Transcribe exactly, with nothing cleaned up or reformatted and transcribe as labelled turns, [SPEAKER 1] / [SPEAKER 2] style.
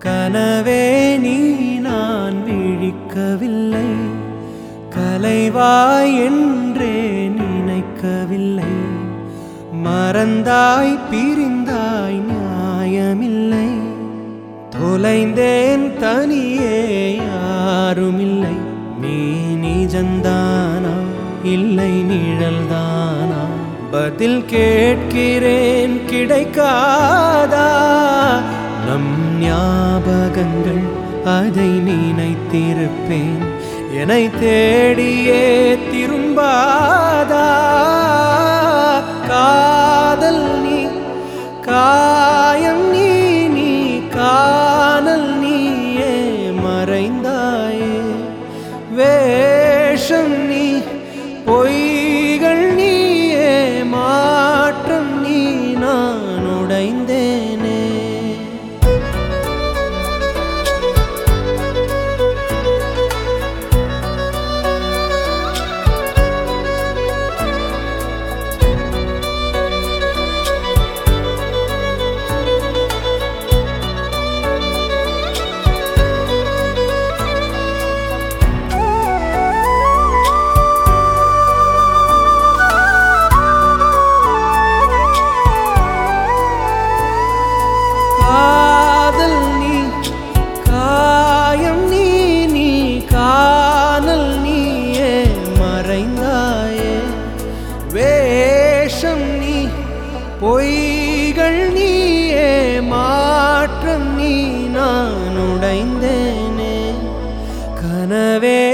[SPEAKER 1] கனவே நீ நான் விழிக்கவில்லை, கலைவாய் என்றே நினைக்கவில்லை. மறந்தாய் பிரிந்தாய் நியாயமில்லை, தொலைந்தேன் தனியே யாருமில்லை. நீ நிஜந்தானா இல்லை நிழல்தானா? பதில் கேட்கிறேன் கிடைக்காதா? நம் ஞாபகங்கள் அதை நினைத்திருப்பேன், என்னை தேடியே திரும்பாதா? காதல் நீ காயம் நீ நீ காணல் நீயே மறைந்தாயே. வேஷம் நீ பொய்கள் நீயே மாற்றம் நீ நான் உடைந்தேனே. காதல் நீ காயம் நீ நீ காணல் நீயே மறைந்தாயே. வேஷம் நீ பொய்கள் நீயே மாற்றம் நீ நான் உடைந்தேனே. கனவே